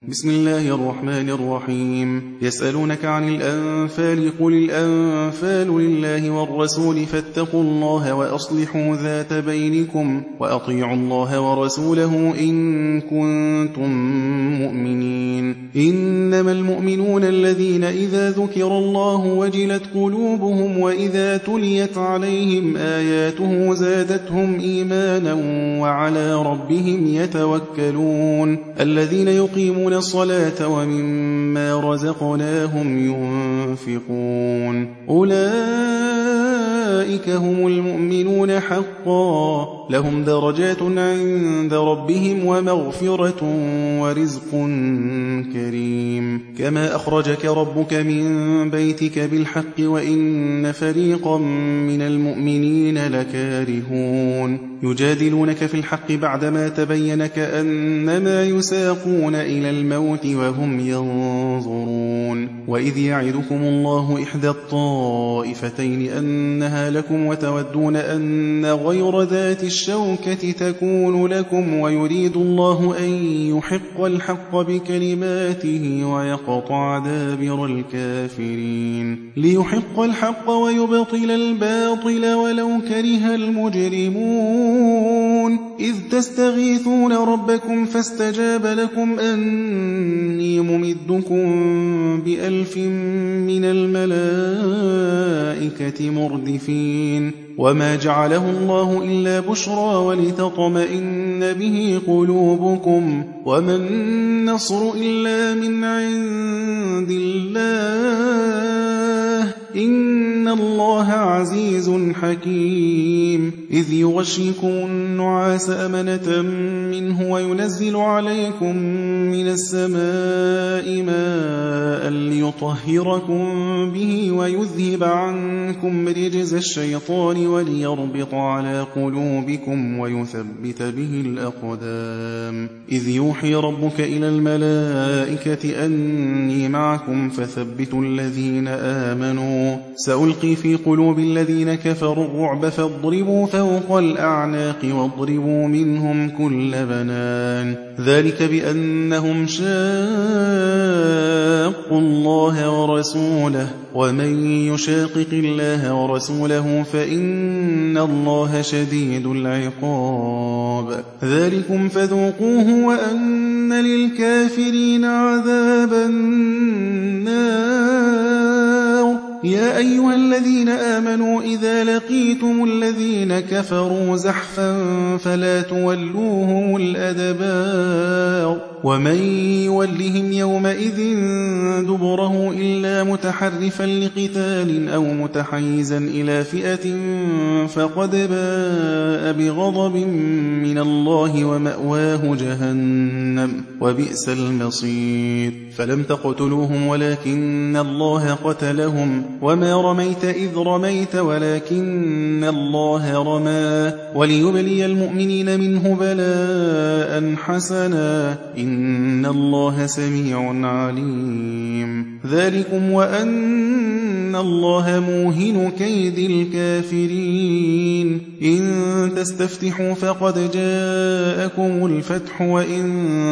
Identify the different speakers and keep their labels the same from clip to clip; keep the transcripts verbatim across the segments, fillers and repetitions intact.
Speaker 1: بسم الله الرحمن الرحيم. يسألونك عن الأنفال قل الأنفال لله والرسول فاتقوا الله وأصلحوا ذات بينكم وأطيعوا الله ورسوله إن كنتم مؤمنين. إنما المؤمنون الذين إذا ذكر الله وجلت قلوبهم وإذا تليت عليهم آياته زادتهم إيمانا وعلى ربهم يتوكلون. الذين يقيمون الصلاة ومما رزقناهم ينفقون أولئك هم المؤمنون حقا لهم درجات عند ربهم ومغفرة ورزق كريم. كما أخرجك ربك من بيتك بالحق وإن فريقا من المؤمنين لكارهون يجادلونك في الحق بعدما تبين كأنما يساقون إلى الموت وهم ينظرون. وإذ يعدكم الله إحدى الطائفتين أنها لكم وتودون أن غير ذات الشوكة تكون لكم ويريد الله أن يحق الحق بكلماته ويقطع دابر الكافرين ليحق الحق ويبطل الباطل ولو كره المجرمون. إذ تستغيثون ربكم فاستجاب لكم أني ممدكم بألف من الملائكة مردفين. وما جعله الله إلا بشرى ولتطمئن به قلوبكم وما النصر إلا من عند الله إن الله عزيز حكيم. إذ يغشيكم النعاس أمنة منه وينزل عليكم من السماء ماء ليطهركم به ويذهب عنكم رجز الشيطان وليربط على قلوبكم ويثبت به الأقدام. إذ يوحي ربك إلى الملائكة أني معكم فثبتوا الذين آمنوا سألقي في قلوب الذين كفروا الرعب فاضربوا فوق الأعناق واضربوا منهم كل بنان. ذلك بأنهم شاقوا الله ورسوله ومن يشاقق الله ورسوله فإن الله شديد العقاب. ذلكم فذوقوه وأن للكافرين عذاب النار. يا أيها الذين آمنوا إذا لقيتم الذين كفروا زحفا فلا تولوهم الأدبار ومن يولهم يومئذ دبره إلا متحرفا لقتال أو متحيزا إلى فئة فقد باء بغضب من الله ومأواه جهنم وبئس المصير. فلم تقتلوهم ولكن الله قتلهم وما رميت إذ رميت ولكن الله رمى وليبلي المؤمنين منه بلاء حسنا إن الله سميع عليم. ذلكم وأن الله موهن كيد الكافرين. إن تستفتحوا فقد جاءكم الفتح وإن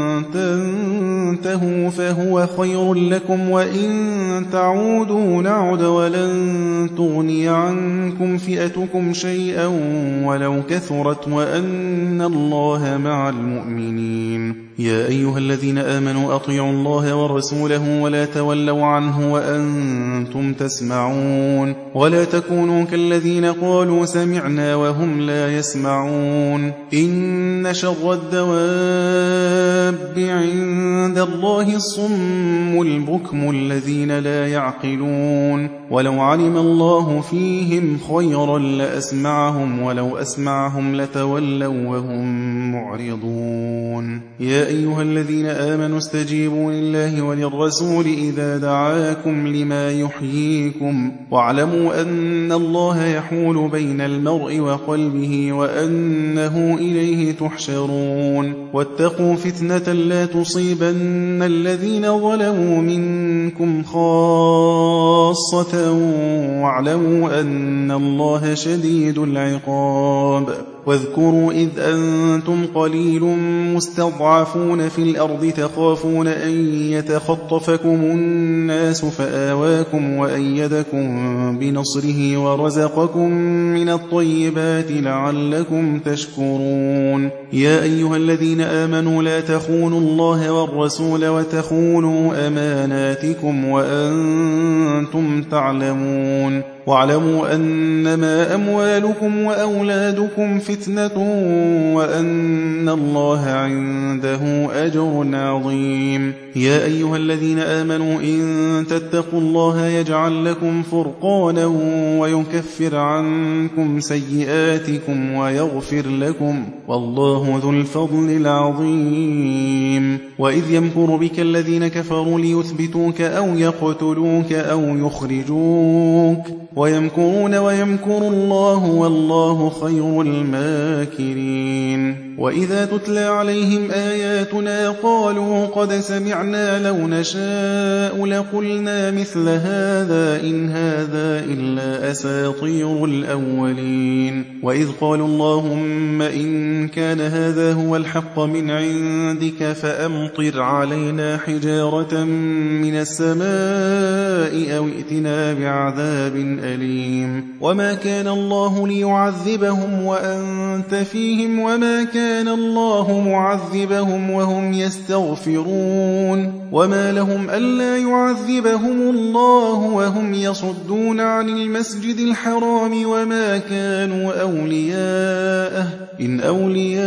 Speaker 1: تنتهوا فهو خير لكم وإن تعودوا نعد ولن تغني عنكم فئتكم شيئا ولو كثرت وأن الله مع المؤمنين. يا أيها الذين آمنوا أطيعوا الله ورسوله ولا تولوا عنه وأنتم تسمعون ولا تكونوا كالذين قالوا سمعنا وهم لا يسمعون. إن شر الدواب عند الله الصم البكم الذين لا يعقلون. ولو علم الله فيهم خيرا لأسمعهم ولو أسمعهم لتولوا وهم معرضون. يا أيها الذين آمنوا استجيبوا لله وللرسول إذا دعاكم لما يحييكم واعلموا أن الله يحول بين المرء وقلبه وأنه إليه تحشرون. واتقوا فتنة لا تصيبن الذين ظلموا منكم خاصة واعلموا أن الله شديد العقاب. واذكروا إذ أنتم قليل مستضعفون في الأرض تخافون أن يتخطفكم الناس فآواكم وأيدكم بنصره ورزقكم من الطيبات لعلكم تشكرون يا أيها الذين آمنوا لا تخونوا الله والرسول وتخونوا أماناتكم وأنتم تعلمون واعلموا أنما أموالكم وأولادكم فتنة وأن الله عنده أجر عظيم يا أيها الذين آمنوا إن تتقوا الله يجعل لكم فرقانا ويكفر عنكم سيئاتكم ويغفر لكم والله ذو الفضل العظيم وإذ يمكر بك الذين كفروا ليثبتوك أو يقتلوك أو يخرجوك ويمكرون ويمكر الله والله خير الماكرين وإذا تتلى عليهم آياتنا قالوا قد سمعنا لو نشاء لقلنا مثل هذا إن هذا إلا أساطير الأولين وإذ قالوا اللهم إن كان هذا هو الحق من عندك فأمطر علينا حجارة من السماء أو ائتنا بعذاب أليم وما كان الله ليعذبهم وأنت فيهم وما كان كان الله معذبهم وهم يستغفرون وما لهم ألا يعذبهم الله وهم يصدون عن المسجد الحرام وما كانوا أولياءه إن أولياؤه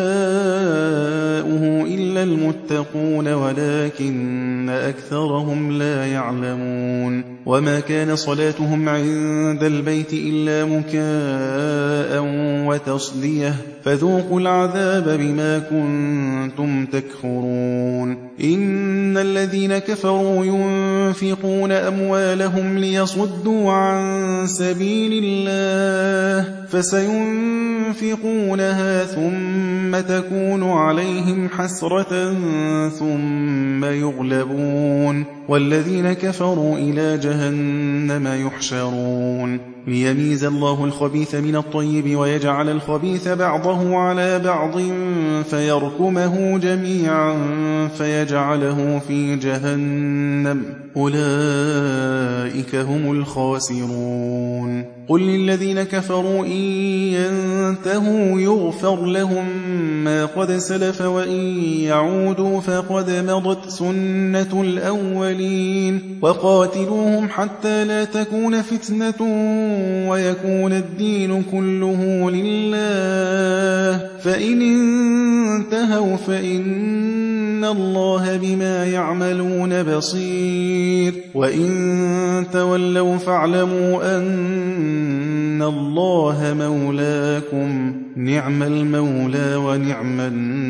Speaker 1: إلا المتقون ولكن أكثرهم لا يعلمون وما كان صلاتهم عند البيت إلا مكاء وتصدية فذوقوا العذاب بما كنتم تكفرون إن الذين كفروا ينفقون أموالهم ليصدوا عن سبيل الله فسينفقونها ثم تكون عليهم حسرة ثم يغلبون والذين كفروا إلى جهنم يحشرون ليميز الله الخبيث من الطيب ويجعل الخبيث بعضه على بعض فيركمه جميعا فيجعله في جهنم أولئك هم الخاسرون قل للذين كفروا إن ينتهوا يغفر لهم ما قد سلف وإن يعودوا فقد مضت سنة الأولين وقاتلوهم حتى لا تكون فتنة ويكون الدين كله لله فإن انتهوا فإن الله بما يعملون بصير وإن تولوا فاعلموا أن الله مولاكم نعم المولى ونعم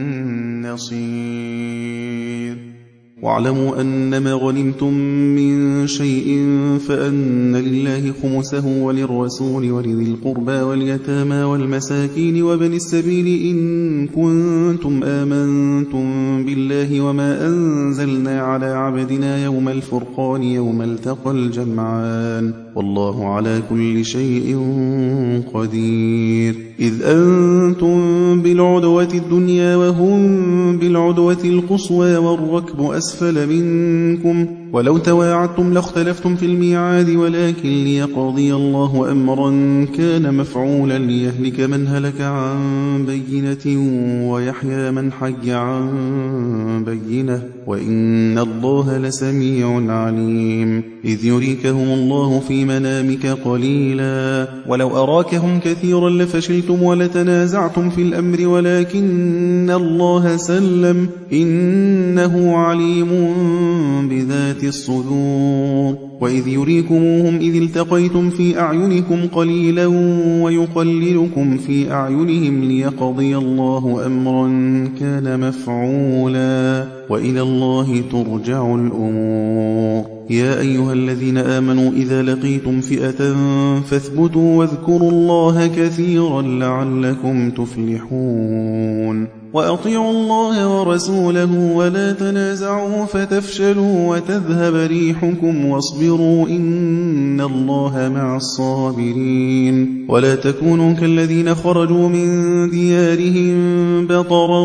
Speaker 1: النصير واعلموا أنما غنمتم من شيء فأن لله خمسه وللرسول ولذي القربى واليتامى والمساكين وابن السبيل إن كنتم آمنتم بالله وما أنزلنا على عبدنا يوم الفرقان يوم التقى الجمعان والله على كل شيء قدير إذ أنتم بالعدوة الدنيا وهم بالعدوة القصوى والركب أسفل منكم ولو تواعدتم لاختلفتم في الميعاد ولكن ليقضي الله أمرا كان مفعولا ليهلك من هلك عن بينة ويحيى من حي عن بينة وإن الله لسميع عليم إذ يريكهم الله في منامك قليلا ولو أراكهم كثيرا لفشلتم ولتنازعتم في الأمر ولكن الله سلم إنه عليم بذات الصدور وإذ يريكموهم إذ التقيتم في أعينكم قليلا ويقللكم في أعينهم ليقضي الله أمرا كان مفعولا وإلى الله ترجع الأمور يا أيها الذين آمنوا إذا لقيتم فئة فاثبتوا واذكروا الله كثيرا لعلكم تفلحون وأطيعوا الله ورسوله ولا تنازعوا فتفشلوا وتذهب ريحكم واصبروا إن الله مع الصابرين ولا تكونوا كالذين خرجوا من ديارهم بطرا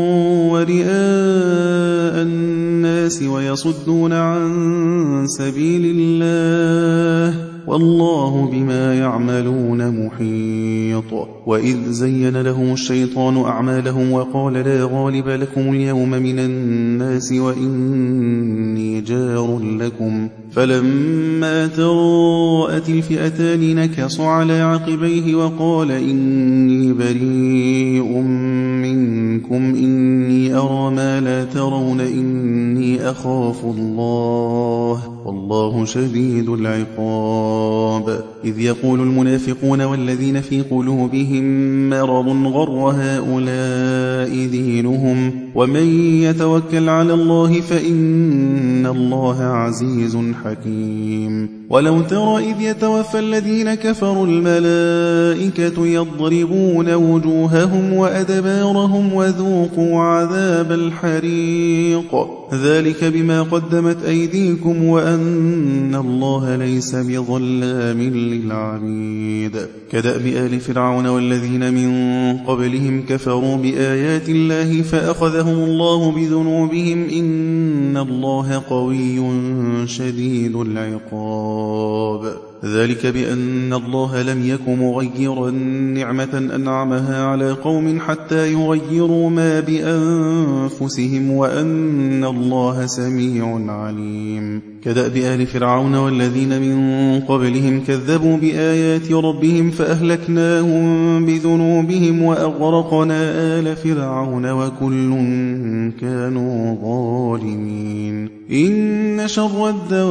Speaker 1: ورئاء الناس ويصدون عن سبيل الله والله بما يعملون محيط. وإذ زين لهم الشيطان أعمالهم وقال لا غالب لكم اليوم من الناس وإني جار لكم فلما تراءت الفئتان نكص على عقبيه وقال إني بريء منكم إني أرى ما لا ترون إني أخاف الله والله شديد العقاب. إذ يقول المنافقون والذين في قلوبهم مرض غر هؤلاء دينهم ومن يتوكل على الله فإن الله عزيز حكيم. ولو ترى إذ يتوفى الذين كفروا الملائكة يضربون وجوههم وأدبارهم وذوقوا عذاب الحريق ذلك بما قدمت أيديكم وأن الله ليس بظلام للعبيد. كدأب آل فرعون والذين من قبلهم كفروا بآيات الله فأخذهم الله بذنوبهم إن الله قوي شديد العقاب. ذلك بأن الله لم يك مغيرا نعمة أنعمها على قوم حتى يغيروا ما بأنفسهم وأن الله سميع عليم. كدأب آل فرعون والذين من قبلهم كذبوا بآيات ربهم فأهلكناهم بذنوبهم وأغرقنا آل فرعون وكل كانوا ظالمين. إن شر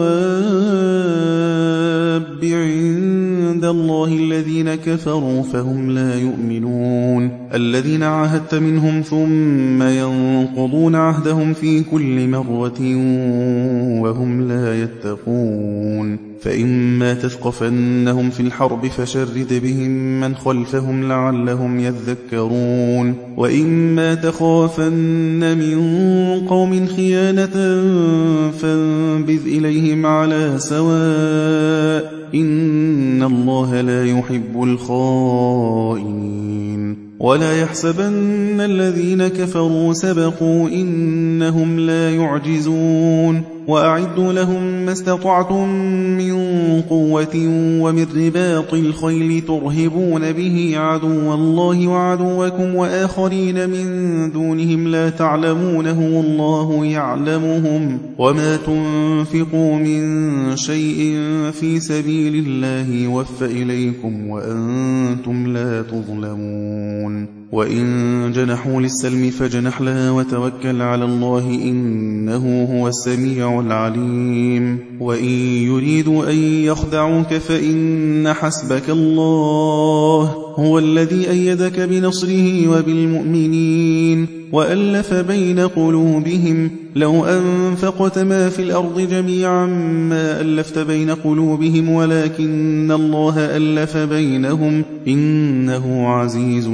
Speaker 1: الدواب عند الله الذين كفروا فهم لا يؤمنون الذين عاهدت منهم ثم ينقضون عهدهم في كل مرة وهم لا يتقون. فإما تثقفنهم في الحرب فشرد بهم من خلفهم لعلهم يذكرون وإما تخافن من قوم خيانة فانبذ إليهم على سواء إن الله لا يحب الخائنين. ولا يحسبن الذين كفروا سبقوا إنهم لا يعجزون. وأعدوا لهم ما استطعتم من قوة ومن رباط الخيل ترهبون به عدو الله وعدوكم وآخرين من دونهم لا تعلمونهم الله يعلمهم وما تنفقوا من شيء في سبيل الله يوفى إليكم وأنتم لا تظلمون. وإن جنحوا للسلم فجنح لها وتوكل على الله إنه هو السميع العليم. وإن يريدوا أن يخدعوك فإن حسبك الله هو الذي أيدك بنصره وبالمؤمنين وألف بين قلوبهم لو أنفقت ما في الأرض جميعا ما ألفت بين قلوبهم ولكن الله ألف بينهم إنه عزيز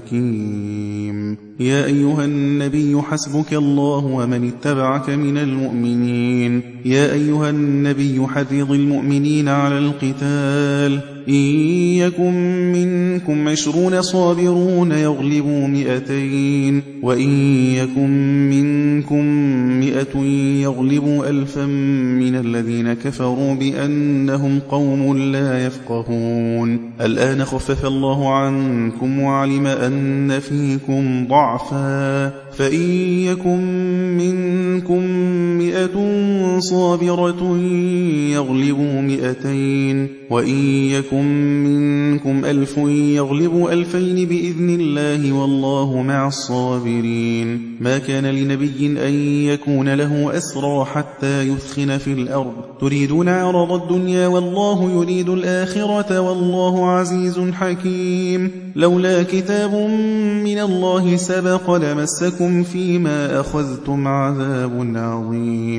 Speaker 1: حكيم. يا أيها النبي حسبك الله ومن اتبعك من المؤمنين. يا أيها النبي حرض المؤمنين على القتال إن يكن منكم عشرون صابرون يغلبوا مئتين وإن يكن منكم مئة يغلبوا ألفا من الذين كفروا بأنهم قوم لا يفقهون. الآن خفف الله عنكم وعلم أن فيكم ضعفا فإن يكن منكم مئة صابرة يغلبوا مئتين وإن يكن منكم ألف يغلبوا ألفين بإذن الله والله مع الصابرين. ما كان لنبي أن يكون له أسرى حتى يثخن في الأرض تريدون عرض الدنيا والله يريد الآخرة والله عزيز حكيم. لولا كتاب من الله سبق لمسكم فيما أخذتم عذاب عظيم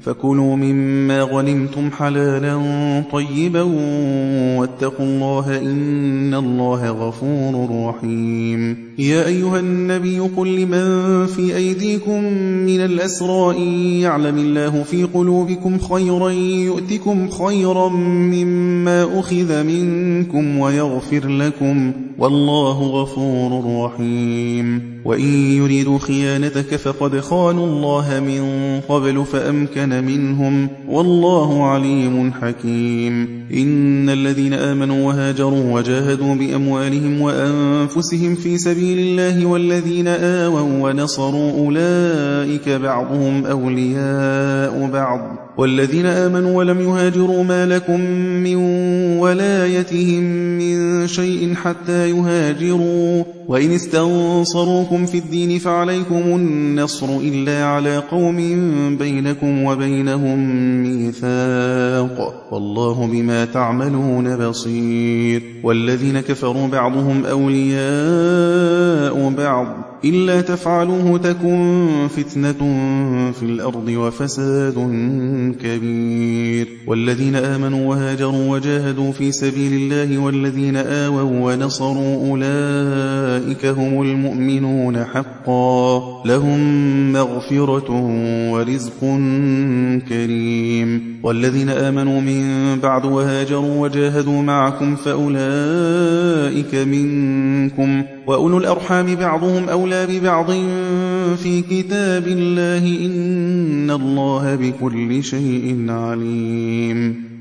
Speaker 1: فكلوا مما غنمتم حلالا طيبا واتقوا الله إن الله غفور رحيم. يا أيها النبي قل لمن في أيديكم من الأسرى إن يعلم الله في قلوبكم خيرا يؤتكم خيرا مما أخذ منكم ويغفر لكم والله غفور رحيم. وإن يريدوا خيانتك فقد خانوا الله من قبل فأمكن منهم والله عليم حكيم. إن الذين آمنوا وهاجروا وجاهدوا بأموالهم وأنفسهم في سبيل الله والذين آووا ونصروا أولئك بعضهم أولياء بعض والذين آمنوا ولم يهاجروا ما لكم من ولايتهم من شيء حتى يهاجروا وإن استنصروكم في الدين فعليكم النصر إلا على قوم بينكم وبينهم ميثاق والله بما تعملون بصير. والذين كفروا بعضهم أولياء بعض إلا تفعلوه تكن فتنة في الأرض وفساد كبير. والذين آمنوا وهاجروا وجاهدوا في سبيل الله والذين آووا ونصروا أولئك هم المؤمنون حقا لهم مغفرة ورزق كريم. والذين آمنوا من بعد وهاجروا وجاهدوا معكم فأولئك منكم وأولو الأرحام بعضهم أولى ببعض في كتاب الله إن الله بكل شيء عليم.